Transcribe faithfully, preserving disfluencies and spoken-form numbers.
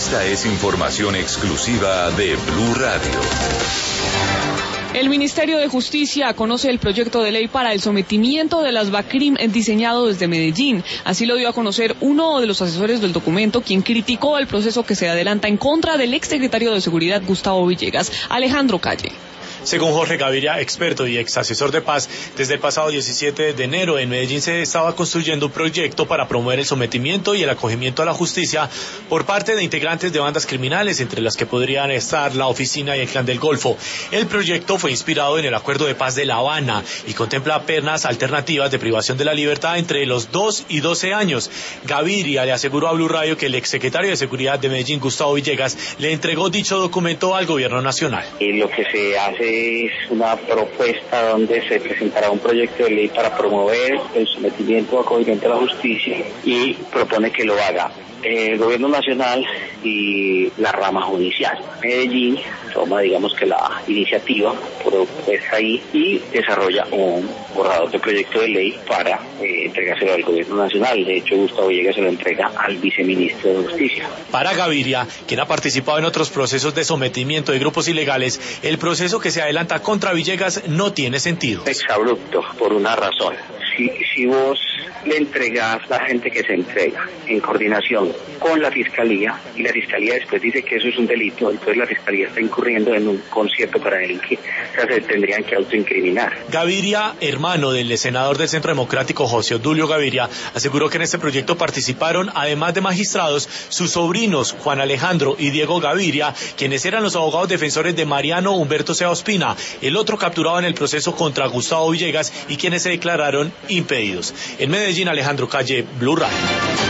Esta es información exclusiva de Blue Radio. El Ministerio de Justicia conoce el proyecto de ley para el sometimiento de las BACRIM diseñado desde Medellín. Así lo dio a conocer uno de los asesores del documento, quien criticó el proceso que se adelanta en contra del exsecretario de Seguridad Gustavo Villegas, Alejandro Calle. Según Jorge Gaviria, experto y ex asesor de paz, desde el pasado diecisiete de enero en Medellín se estaba construyendo un proyecto para promover el sometimiento y el acogimiento a la justicia por parte de integrantes de bandas criminales, entre las que podrían estar la Oficina y el Clan del Golfo. El proyecto fue inspirado en el Acuerdo de Paz de La Habana y contempla penas alternativas de privación de la libertad entre los dos y doce años. Gaviria le aseguró a Blue Radio que el exsecretario de Seguridad de Medellín, Gustavo Villegas, le entregó dicho documento al gobierno nacional. Y lo que se hace es una propuesta donde se presentará un proyecto de ley para promover el sometimiento o acogimiento a la justicia y propone que lo haga el gobierno nacional y la rama judicial. Medellín toma, digamos que la iniciativa propuesta ahí y desarrolla un borrador de proyecto de ley para eh, entregárselo al gobierno nacional. De hecho, Gustavo Villegas se lo entrega al viceministro de Justicia. Para Gaviria, quien ha participado en otros procesos de sometimiento de grupos ilegales, el proceso que se adelanta contra Villegas no tiene sentido. Exabrupto, por una razón. Si, si vos le entregas a la gente que se entrega en coordinación con la Fiscalía y la Fiscalía después dice que eso es un delito, entonces la Fiscalía está incurriendo en un concierto para delinquir, o sea, se tendrían que autoincriminar. Gaviria, hermano del senador del Centro Democrático José Obdulio Gaviria, aseguró que en este proyecto participaron, además de magistrados, sus sobrinos Juan Alejandro y Diego Gaviria, quienes eran los abogados defensores de Mariano Humberto Sea Ospina, el otro capturado en el proceso contra Gustavo Villegas y quienes se declararon impedidos. En Medellín, Alejandro Calle, Blue Radio.